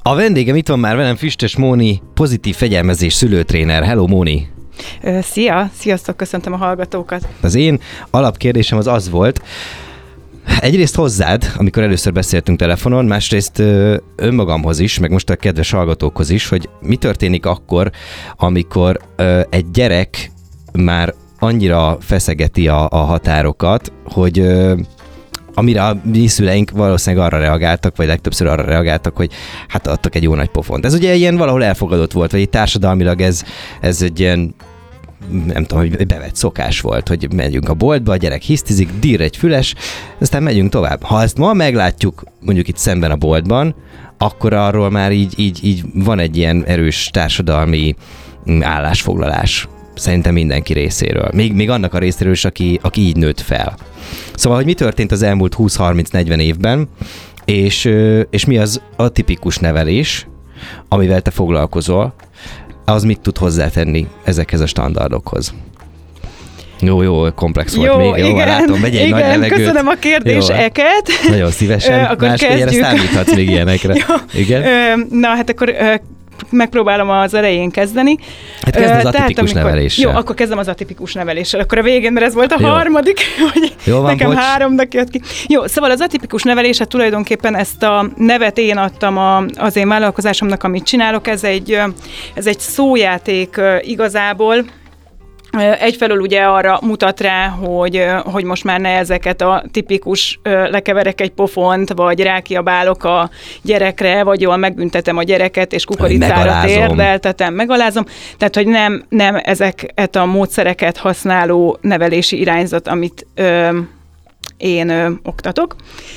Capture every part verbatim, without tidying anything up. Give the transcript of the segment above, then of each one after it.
A vendégem itt van már velem, Füstös Móni, pozitív fegyelmezés szülőtréner. Hello, Móni! Szia! Sziasztok, köszöntöm a hallgatókat! Az én alapkérdésem az az volt, egyrészt hozzád, amikor először beszéltünk telefonon, másrészt önmagamhoz is, meg most a kedves hallgatókhoz is, hogy mi történik akkor, amikor egy gyerek már annyira feszegeti a, a határokat, hogy amire a mi szüleink valószínűleg arra reagáltak, vagy legtöbbször arra reagáltak, hogy hát adtak egy jó nagy pofont. Ez ugye ilyen valahol elfogadott volt, vagy társadalmilag ez, ez egy ilyen, nem tudom, hogy bevett szokás volt, hogy megyünk a boltba, a gyerek hisztizik, dír egy füles, aztán megyünk tovább. Ha ezt ma meglátjuk mondjuk itt szemben a boltban, akkor arról már így, így, így van egy ilyen erős társadalmi állásfoglalás. Szerintem mindenki részéről. Még, még annak a részéről is, aki, aki így nőtt fel. Szóval, hogy mi történt az elmúlt húsz-harminc-negyven évben, és, és mi az a tipikus nevelés, amivel te foglalkozol, az mit tud hozzátenni ezekhez a standardokhoz? Jó, jó, komplex volt jó, még. Jó, igen, látom, vegyél egy nagy levegőt. Köszönöm a kérdéseket. Jó, nagyon szívesen. Akkor Más, kezdjük. Erre számíthatsz még ilyenekre. Igen? Na, hát akkor megpróbálom az elején kezdeni. Hát kezd az atipikus amikor, neveléssel. Jó, akkor kezdem az atipikus neveléssel. Akkor a végén, mert ez volt a jó. harmadik, hogy jó van, nekem bocs. háromnak jött ki. Jó, szóval az atipikus nevelés, hát tulajdonképpen ezt a nevet én adtam a, az én vállalkozásomnak, amit csinálok. Ez egy, ez egy szójáték igazából. Egyfelől ugye arra mutat rá, hogy, hogy most már ne ezeket a tipikus lekeverek egy pofont, vagy rákiabálok a gyerekre, vagy jól megbüntetem a gyereket, és kukoricára térdeltetem, megalázom. Tehát, hogy nem, nem ezeket a módszereket használó nevelési irányzat, amit ö, én ö, oktatok.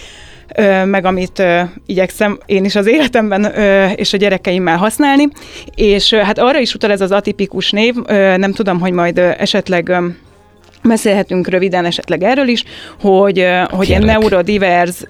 meg amit igyekszem én is az életemben és a gyerekeimmel használni, és hát arra is utal ez az atipikus név, nem tudom, hogy majd esetleg beszélhetünk röviden esetleg erről is, hogy, hogy én neurodivers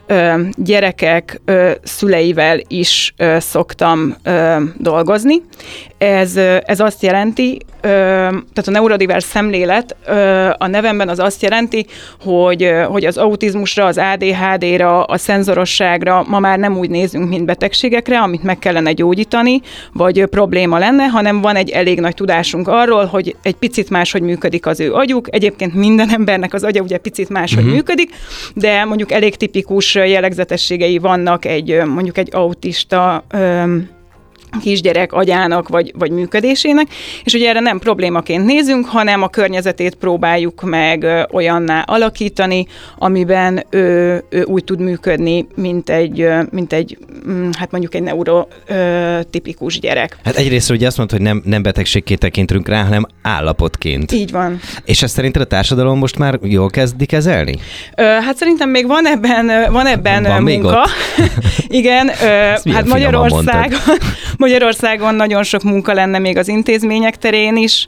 gyerekek szüleivel is szoktam dolgozni. Ez, ez azt jelenti, tehát a neurodivers szemlélet a nevemben az azt jelenti, hogy, hogy az autizmusra, az á dé há dé-ra, a szenzorosságra ma már nem úgy nézünk, mint betegségekre, amit meg kellene gyógyítani, vagy probléma lenne, hanem van egy elég nagy tudásunk arról, hogy egy picit máshogy működik az ő agyuk. Egyébként minden embernek az agya ugye picit máshogy uh-huh. működik, de mondjuk elég tipikus jellegzetességei vannak egy mondjuk egy autista öm, kisgyerek agyának, vagy, vagy működésének, és ugye erre nem problémaként nézünk, hanem a környezetét próbáljuk meg ö, olyanná alakítani, amiben ő, ő úgy tud működni, mint egy, ö, mint egy hát mondjuk egy neurotipikus gyerek. Hát egyrészt ugye azt mondta, hogy nem, nem betegségként tekintünk rá, hanem állapotként. Így van. És ezt szerinted a társadalom most már jól kezdi kezelni? Ö, hát szerintem még van ebben, van ebben van munka. Igen, ö, hát Magyarországon Magyarországon nagyon sok munka lenne még az intézmények terén is.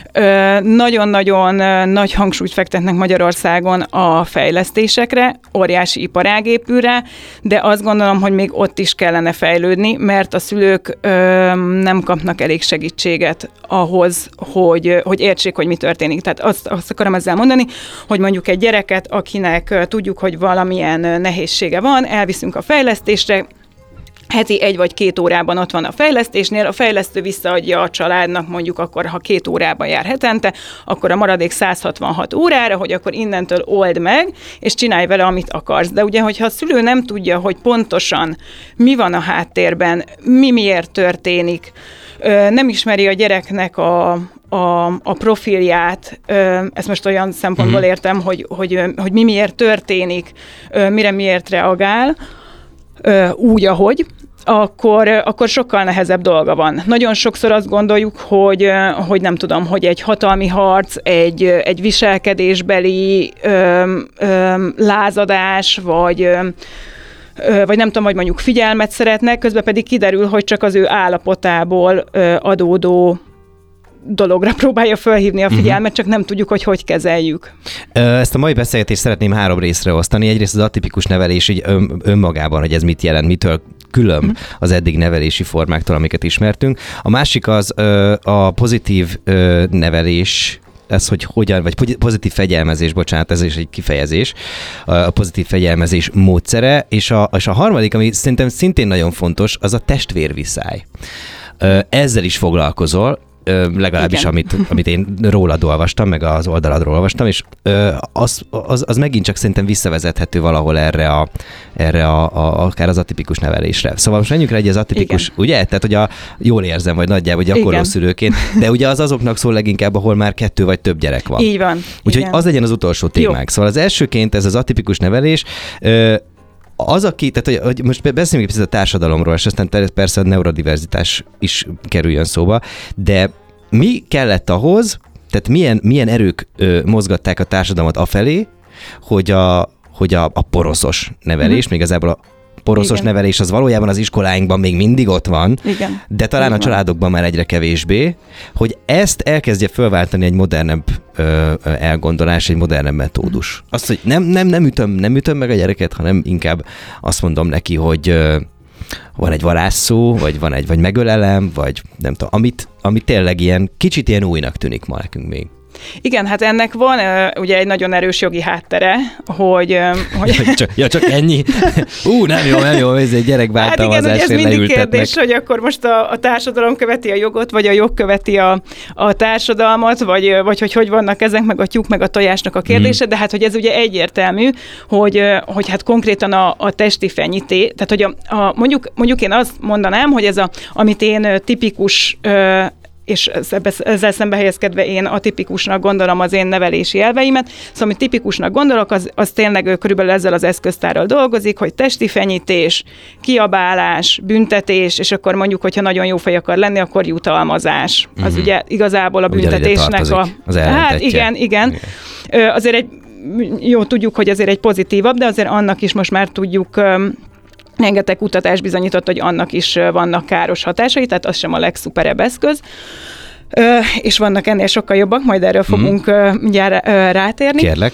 Ö, nagyon-nagyon nagy hangsúlyt fektetnek Magyarországon a fejlesztésekre, óriási iparág épül rá, de azt gondolom, hogy még ott is kellene fejlődni, mert a szülők ö, nem kapnak elég segítséget ahhoz, hogy, hogy értsék, hogy mi történik. Tehát azt, azt akarom ezzel mondani, hogy mondjuk egy gyereket, akinek tudjuk, hogy valamilyen nehézsége van, elviszünk a fejlesztésre, heti egy vagy két órában ott van a fejlesztésnél, a fejlesztő visszaadja a családnak, mondjuk akkor, ha két órában jár hetente, akkor a maradék száz hatvanhat órára, hogy akkor innentől old meg, és csinálj vele, amit akarsz. De ugye, hogyha a szülő nem tudja, hogy pontosan mi van a háttérben, mi miért történik, nem ismeri a gyereknek a, a, a profilját, ezt most olyan szempontból értem, hogy, hogy, hogy mi miért történik, mire miért reagál, úgy, ahogy, akkor, akkor sokkal nehezebb dolga van. Nagyon sokszor azt gondoljuk, hogy, hogy nem tudom, hogy egy hatalmi harc, egy, egy viselkedésbeli ö, ö, lázadás, vagy, ö, vagy nem tudom, hogy mondjuk figyelmet szeretnek, közben pedig kiderül, hogy csak az ő állapotából ö, adódó dologra próbálja felhívni a figyelmet, uh-huh. csak nem tudjuk, hogy hogy kezeljük. Ezt a mai beszélgetést szeretném három részre osztani. Egyrészt az atipikus nevelés így ön, önmagában, hogy ez mit jelent, mitől külön uh-huh. az eddig nevelési formáktól, amiket ismertünk. A másik az a pozitív nevelés ez, hogy hogyan, vagy pozitív fegyelmezés, bocsánat, ez is egy kifejezés, a pozitív fegyelmezés módszere, és a, és a harmadik, ami szerintem szintén nagyon fontos, az a testvérviszály. Ezzel is foglalkozol, legalábbis amit, amit én rólad olvastam, meg az oldaladról olvastam, és az, az, az megint csak szerintem visszavezethető valahol erre, a, erre a, a, akár az atipikus nevelésre. Szóval most menjünk rá egy az atipikus, igen. ugye? Tehát, hogy a, jól érzem, vagy nagyjából gyakorló szülőként, de ugye az azoknak szól leginkább, ahol már kettő vagy több gyerek van. Így van. Úgyhogy igen. az legyen az utolsó témánk. Jó. Szóval az elsőként ez az atipikus nevelés, az, aki, tehát hogy, hogy most beszéljünk egy picit a társadalomról, és aztán persze a neurodiverzitás is kerüljön szóba, de mi kellett ahhoz, tehát milyen, milyen erők ö, mozgatták a társadalmat afelé, hogy a, hogy a, a poroszos nevelés, mm-hmm. még igazából a poroszos igen. nevelés az valójában az iskoláinkban még mindig ott van, igen. de talán igen. a családokban már egyre kevésbé, hogy ezt elkezdje fölváltani egy modernebb ö, elgondolás, egy modernebb metódus. Azt, hogy nem, nem, nem, ütöm, nem ütöm meg a gyereket, hanem inkább azt mondom neki, hogy ö, van egy varázsszó, vagy van egy, vagy megölelem, vagy nem tudom, amit, amit tényleg ilyen, kicsit ilyen újnak tűnik ma nekünk még. Igen, hát ennek van uh, ugye egy nagyon erős jogi háttere, hogy... Uh, hogy... Ja, csak, ja, csak ennyi? Ú, nem jó, nem jó, ez egy gyerekbántalmazásért leültetnek. Hát igen, ez mindig kérdés, hogy akkor most a, a társadalom követi a jogot, vagy a jog követi a, a társadalmat, vagy, vagy hogy hogy vannak ezek, meg a tyúk, meg a tojásnak a kérdése, mm. de hát hogy ez ugye egyértelmű, hogy, hogy hát konkrétan a, a testi fenyíté, tehát hogy a, a, mondjuk, mondjuk én azt mondanám, hogy ez a, amit én tipikus uh, és ezzel szembe helyezkedve én atipikusnak gondolom az én nevelési elveimet. Szóval, amit tipikusnak gondolok, az, az tényleg körülbelül ezzel az eszköztárral dolgozik, hogy testi fenyítés, kiabálás, büntetés, és akkor mondjuk, hogyha nagyon jó fej akar lenni, akkor jutalmazás. Az uh-huh. ugye igazából a büntetésnek a... Az hát igen, igen. igen. Azért egy, jó, tudjuk, hogy azért egy pozitívabb, de azért annak is most már tudjuk... Rengeteg kutatás bizonyított, hogy annak is vannak káros hatásai, tehát az sem a legszuperebb eszköz. Ö, és vannak ennél sokkal jobbak, majd erről fogunk mm. mindjárt rátérni. Kérlek.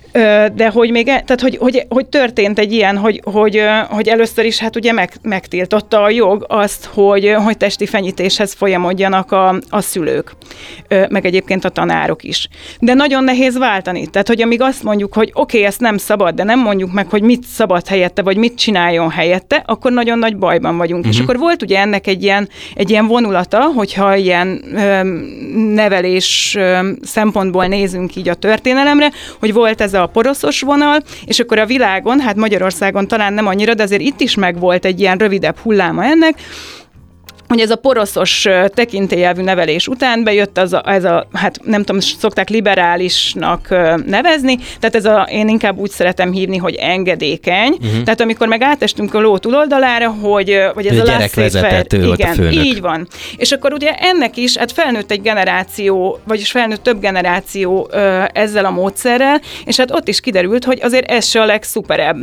De hogy még, tehát hogy, hogy, hogy történt egy ilyen, hogy, hogy, hogy először is hát ugye meg, megtiltotta a jog azt, hogy, hogy testi fenyítéshez folyamodjanak a, a szülők, meg egyébként a tanárok is. De nagyon nehéz váltani. Tehát, hogy amíg azt mondjuk, hogy oké, okay, ezt nem szabad, de nem mondjuk meg, hogy mit szabad helyette, vagy mit csináljon helyette, akkor nagyon nagy bajban vagyunk. Uh-huh. És akkor volt ugye ennek egy ilyen, egy ilyen vonulata, hogyha ilyen öm, nevelés öm, szempontból nézünk így a történelemre, hogy volt ez a a poroszos vonal, és akkor a világon, hát Magyarországon talán nem annyira, de azért itt is megvolt egy ilyen rövidebb hulláma ennek, hogy ez a poroszos tekintélyelvű nevelés után bejött az a, ez a, hát nem tudom, szokták liberálisnak nevezni, tehát ez a, én inkább úgy szeretem hívni, hogy engedékeny, uh-huh. tehát amikor meg átestünk a ló túloldalára, hogy, hogy ez a, a gyerek vezetett, ő volt a főnök. Így van. És akkor ugye ennek is, hát felnőtt egy generáció, vagyis felnőtt több generáció ö, ezzel a módszerrel, és hát ott is kiderült, hogy azért ez se a legszuperebb.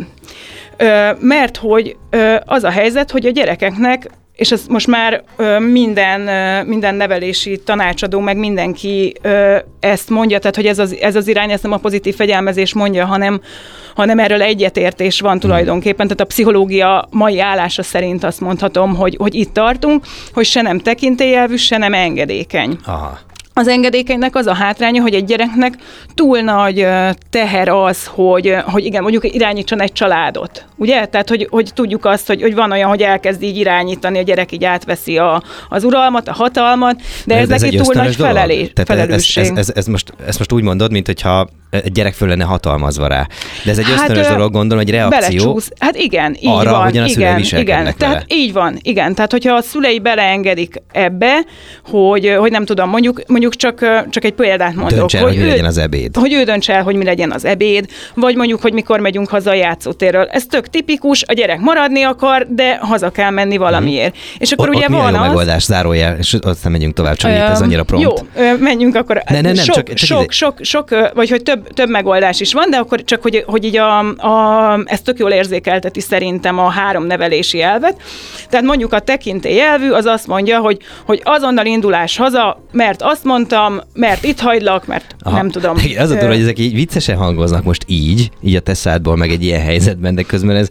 Ö, mert hogy ö, az a helyzet, hogy a gyerekeknek és ez most már ö, minden, ö, minden nevelési tanácsadó, meg mindenki ö, ezt mondja, tehát hogy ez az, ez az irány, ezt nem a pozitív fegyelmezés mondja, hanem, hanem erről egyetértés van tulajdonképpen, tehát a pszichológia mai állása szerint azt mondhatom, hogy, hogy itt tartunk, hogy se nem tekintélyelvű, se nem engedékeny. Aha. Az engedékenynek az a hátránya, hogy egy gyereknek túl nagy teher az, hogy, hogy igen, mondjuk irányítson egy családot. Ugye? Tehát, hogy, hogy tudjuk azt, hogy, hogy van olyan, hogy elkezd így irányítani, a gyerek így átveszi a, az uralmat, a hatalmat, de ez, ez neki túl nagy felelé, felelősség. Ez, ez, ez, ez most, ezt most úgy mondod, mint hogyha egy gyerek föl lenne hatalmazva rá. De ez egy hát, ösztönös dolog, gondolom, hogy reakció. Belecsúsz. Hát igen, így arra, van. hogyan a szülei igen, igen. Tehát így van, igen. Tehát, hogyha a szülei beleengedik ebbe, hogy, hogy nem tudom, mondjuk, mondjuk csak, csak egy példát mondok. Dönts el, hogy, hogy mi ő, legyen az ebéd. Hogy ő dönts el, hogy mi legyen az ebéd, vagy mondjuk, hogy mikor megyünk haza a játszótérről. Ez tök tipikus, a gyerek maradni akar, de haza kell menni valamiért. Mm. És akkor o, ugye ott van mi a jó az... megoldás, zárójel, és aztán megyünk tovább, csak itt ez annyira prompt. Jó, menjünk akkor. Ne, ne, nem, sok, csak, csak sok, sok, sok, vagy hogy több, több megoldás is van, de akkor csak, hogy, hogy így a, a, ezt tök jól érzékelteti szerintem a három nevelési elvet. Tehát mondjuk a tekintélyelvű az azt mondja, hogy, hogy azonnal indulás haza, mert azt mondtam, mert itt hagylak, mert aha. nem tudom. Az a durva, hogy ezek így viccesen hangoznak most így, így a te szádból, meg egy ilyen helyzetben, de közben ez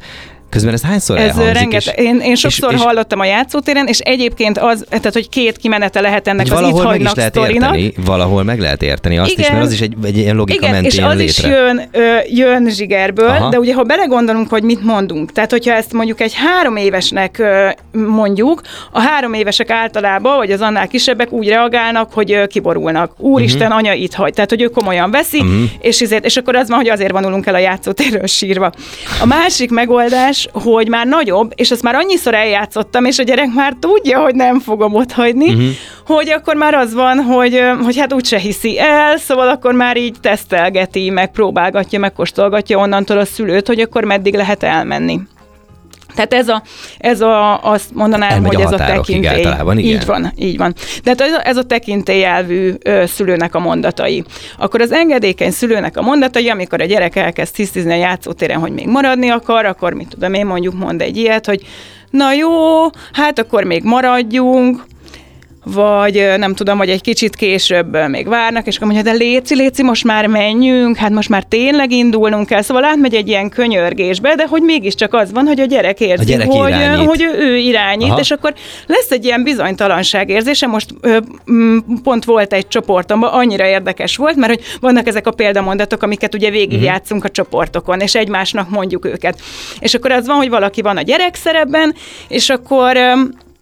Közben ez hányszor ez elhangzik? Rengeteg, és, én, én sokszor és, és hallottam a játszótéren, és egyébként az, tehát hogy két kimenete lehet ennek az Itt hagynak sztorinak. Érteni, valahol meg lehet érteni azt igen, is, mert az is egy, egy ilyen logika igen, mentén és az létre. is jön, ö, jön zsigerből, aha. De ugye ha belegondolunk, hogy mit mondunk, tehát hogyha ezt mondjuk egy három évesnek ö, mondjuk, a három évesek általában, vagy az annál kisebbek úgy reagálnak, hogy ö, kiborulnak. Úristen, uh-huh. anya itt hagy. Tehát, hogy ő komolyan veszi, uh-huh. és, ezért, és akkor az van, hogy azért vonulunk el a játszótérről sírva. A másik megoldás, hogy már nagyobb, és ezt már annyiszor eljátszottam, és a gyerek már tudja, hogy nem fogom otthagyni, uh-huh. hogy akkor már az van, hogy, hogy hát úgyse hiszi el, szóval akkor már így tesztelgeti, meg próbálgatja, meg kóstolgatja onnantól a szülőt, hogy akkor meddig lehet elmenni. Tehát ez a, ez a azt mondanám, elmegy hogy ez a tekintély. Így van, így van. Tehát ez a, ez a tekintélyelvű ö, szülőnek a mondatai. Akkor az engedékeny szülőnek a mondatai, amikor a gyerek elkezd hisztizni a játszótéren, hogy még maradni akar, akkor mit tudom én mondjuk mond egy ilyet, hogy na jó, hát akkor még maradjunk, vagy nem tudom, hogy egy kicsit később még várnak, és akkor mondja, de léci, léci, most már menjünk, hát most már tényleg indulnunk kell. Szóval átmegy egy ilyen könyörgésbe, de hogy mégiscsak az van, hogy a gyerek érzi, a gyerek hogy, hogy ő, ő irányít, aha. és akkor lesz egy ilyen bizonytalanság érzése. Most ö, pont volt egy csoportomban, annyira érdekes volt, mert hogy vannak ezek a példamondatok, amiket ugye végigjátszunk a csoportokon, és egymásnak mondjuk őket. És akkor az van, hogy valaki van a gyerek szerepben, és akkor... Ö,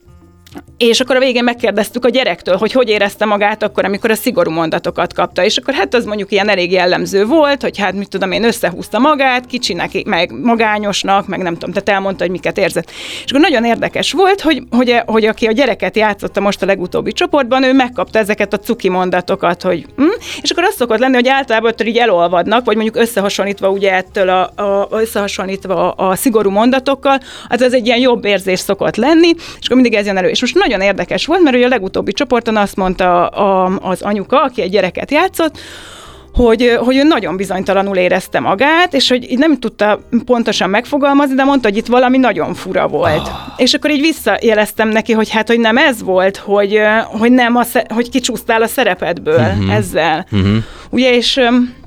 És akkor a végén megkérdeztük a gyerektől, hogy hogy érezte magát akkor, amikor a szigorú mondatokat kapta. És akkor hát az mondjuk ilyen elég jellemző volt, hogy hát mit tudom én, összehúzta magát, kicsinek, meg magányosnak, meg nem tudom, tehát elmondta, hogy miket érzett. És akkor nagyon érdekes volt, hogy, hogy, hogy aki a gyereket játszotta most a legutóbbi csoportban, ő megkapta ezeket a cuki mondatokat, hogy hm? És akkor az szokott lenni, hogy általában ettől így elolvadnak, vagy mondjuk összehasonlítva ugye ettől a, a, összehasonlítva a, a szigorú mondatokkal, az ez egy ilyen jobb érzés szokott lenni, és akkor mindig ez jön elő. És most nagyon érdekes volt, mert ugye a legutóbbi csoporton azt mondta a, az anyuka, aki egy gyereket játszott, hogy, hogy ő nagyon bizonytalanul érezte magát, és hogy így nem tudta pontosan megfogalmazni, de mondta, hogy itt valami nagyon fura volt. Oh. És akkor így visszajeleztem neki, hogy hát, hogy nem ez volt, hogy, hogy, nem a, hogy kicsúsztál a szerepedből uh-huh. ezzel. Uh-huh. Ugye, és...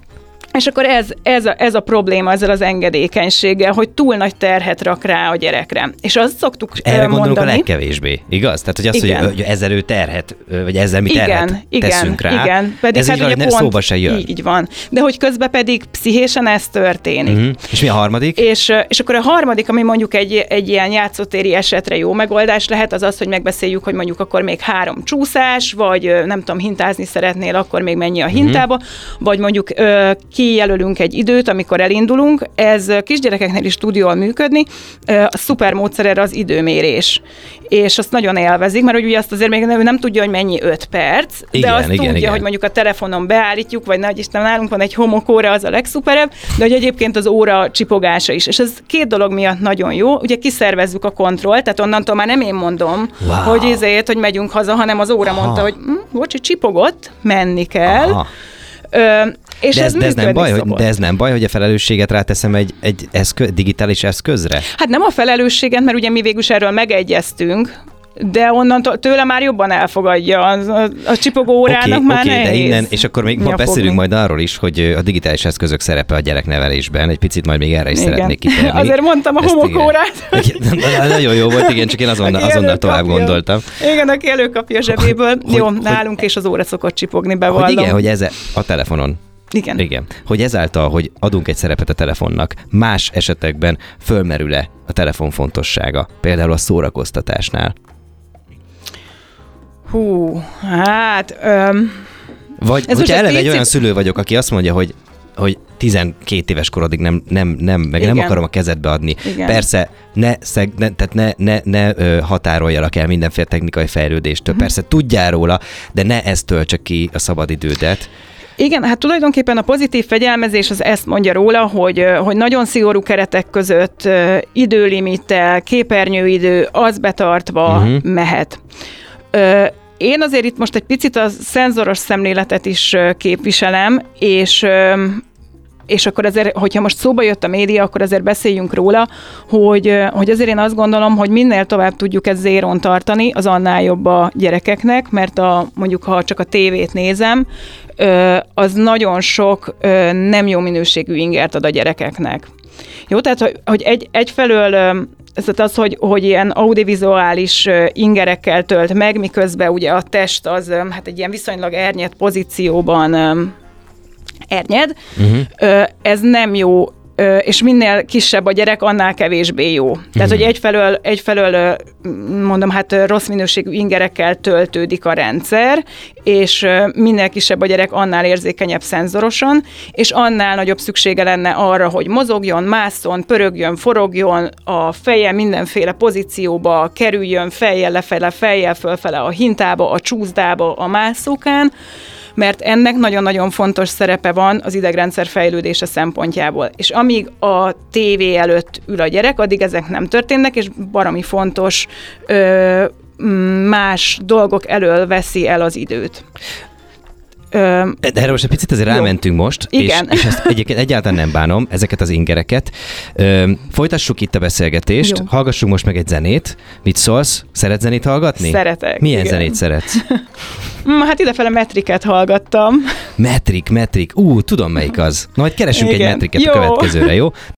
És akkor ez, ez, a, ez a probléma ezzel az engedékenységgel, hogy túl nagy terhet rak rá a gyerekre. És azt szoktuk erre mondani. gondolunk a legkevésbé, igaz? Tehát, hogy azt, igen. hogy, hogy ezzel ő terhet, vagy ezzel mi terhet igen, teszünk igen, rá. Igen, pedig ez hát így ugye pont szóba se jön. Így van. De hogy közben pedig pszichésen ez történik. Uh-huh. És mi a harmadik? És, és akkor a harmadik, ami mondjuk egy, egy ilyen játszótéri esetre jó megoldás lehet, az az, hogy megbeszéljük, hogy mondjuk akkor még három csúszás, vagy nem tudom, hintázni szeretnél, akkor még mennyi a hintába, uh-huh. vagy mondjuk kijelölünk egy időt, amikor elindulunk. Ez kisgyerekeknél is tud jól működni. A szuper módszer erre az időmérés. És azt nagyon élvezik, mert ugye azt azért még nem, nem tudja, hogy mennyi öt perc, igen, de azt igen, tudja, igen. hogy mondjuk a telefonon beállítjuk, vagy nagy Isten, nálunk van egy homokóra, az a legszuperebb, de hogy egyébként az óra csipogása is. És ez két dolog miatt nagyon jó. Ugye kiszervezzük a kontrollt, tehát onnantól már nem én mondom, wow. hogy ezért, hogy megyünk haza, hanem az óra aha. mondta, hogy hm, bocsi, csipogott, menni kell. Aha. Ö, és de, ez, ez, de, ez nem baj, hogy, de ez nem baj, hogy a felelősséget ráteszem egy, egy eszkö, digitális eszközre? Hát nem a felelősséget, mert ugye mi végül is erről megegyeztünk, de onnantól tőle már jobban elfogadja. A, a csipogó órának okay, már okay, nehéz. De innen, és akkor még ma beszélünk majd arról is, hogy a digitális eszközök szerepe a gyereknevelésben. Egy picit majd még erre is igen. szeretnék kitérni. Azért mondtam a homokórát. Nagyon jó volt, igen, csak én azonnal, azonnal tovább gondoltam. Igen, aki előkapja a zsebéből. Hogy, jó, hogy, nálunk is az óra szokott csipogni, bevallom. Hogy igen, hogy ez a telefonon. Igen. Igen. Hogy ezáltal, hogy adunk egy szerepet a telefonnak, más esetekben fölmerül-e a telefon fontossága? Például a szórakoztatásnál. Hú, hát... Öm, Vagy hogyha eleve egy olyan szülő vagyok, aki azt mondja, hogy hogy tizenkét éves korodig nem, nem, nem, meg igen. nem akarom a kezedbe adni. Igen. Persze, ne, szeg, ne, tehát ne, ne, ne ö, határoljalak el mindenféle technikai fejlődéstől. Hmm. Persze tudjál róla, de ne ezt töltse ki a szabadidődet. Igen, hát tulajdonképpen a pozitív fegyelmezés az ezt mondja róla, hogy, hogy nagyon szigorú keretek között időlimittel, képernyőidő, az betartva uh-huh. mehet. Én azért itt most egy picit a szenzoros szemléletet is képviselem, és, és akkor azért, hogyha most szóba jött a média, akkor azért beszéljünk róla, hogy, hogy azért én azt gondolom, hogy minél tovább tudjuk ezt zéron tartani, az annál jobb a gyerekeknek, mert a, mondjuk ha csak a tévét nézem, az nagyon sok nem jó minőségű ingert ad a gyerekeknek. Jó, tehát hogy, hogy egy, egyfelől ez az, hogy, hogy ilyen audiovizuális ingerekkel tölt meg, miközben ugye a test az hát egy ilyen viszonylag ernyed pozícióban ernyed, uh-huh. ez nem jó, és minél kisebb a gyerek, annál kevésbé jó. Tehát, uh-huh. hogy egyfelől, egyfelől mondom, hát rossz minőségű ingerekkel töltődik a rendszer, és minél kisebb a gyerek, annál érzékenyebb szenzorosan, és annál nagyobb szüksége lenne arra, hogy mozogjon, másszon, pörögjön, forogjon, a feje mindenféle pozícióba kerüljön, fejjel lefele, fejjel fölfele a hintába, a csúszdába, a mászókán, mert ennek nagyon-nagyon fontos szerepe van az idegrendszer fejlődése szempontjából. És amíg a tévé előtt ül a gyerek, addig ezek nem történnek, és baromi fontos ö, más dolgok elől veszi el az időt. Ö, De erre most egy picit azért jó. rámentünk most, Igen. és, és ezt egyébként egyáltalán nem bánom, ezeket az ingereket. Ö, folytassuk itt a beszélgetést, jó. hallgassunk most meg egy zenét. Mit szólsz? Szeretsz zenét hallgatni? Szeretek. Milyen igen. zenét szeretsz? Hát idefele metriket hallgattam. Metrik, metrik. Ú, tudom melyik az. Na, majd keresünk igen. egy metriket jó. a következőre, jó?